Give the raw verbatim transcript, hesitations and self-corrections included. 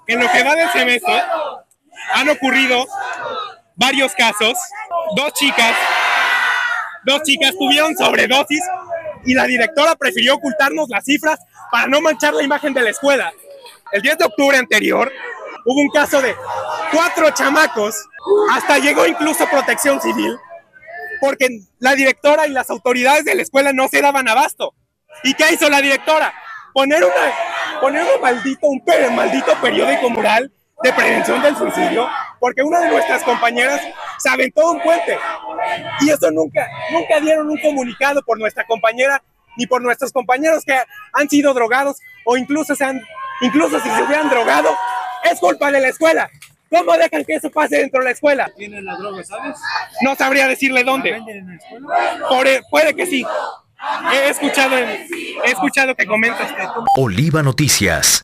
En lo que va del semestre han ocurrido varios casos. Dos chicas, dos chicas tuvieron sobredosis y la directora prefirió ocultarnos las cifras para no manchar la imagen de la escuela. El diez de octubre anterior hubo un caso de cuatro chamacos, hasta llegó incluso Protección Civil, porque la directora y las autoridades de la escuela no se daban abasto. ¿Y qué hizo la directora? Poner una, poner un maldito, un per, maldito periódico mural de prevención del suicidio, porque una de nuestras compañeras se aventó un puente. Y eso nunca, nunca dieron un comunicado por nuestra compañera, ni por nuestros compañeros que han sido drogados, o incluso, se han, incluso si se hubieran drogado, es culpa de la escuela. ¿Cómo dejan que eso pase dentro de la escuela? ¿Tienen la droga, sabes? No sabría decirle dónde. ¿La venden en la escuela? Por, puede que sí. He escuchado, he escuchado que comentas que... Oliva Noticias.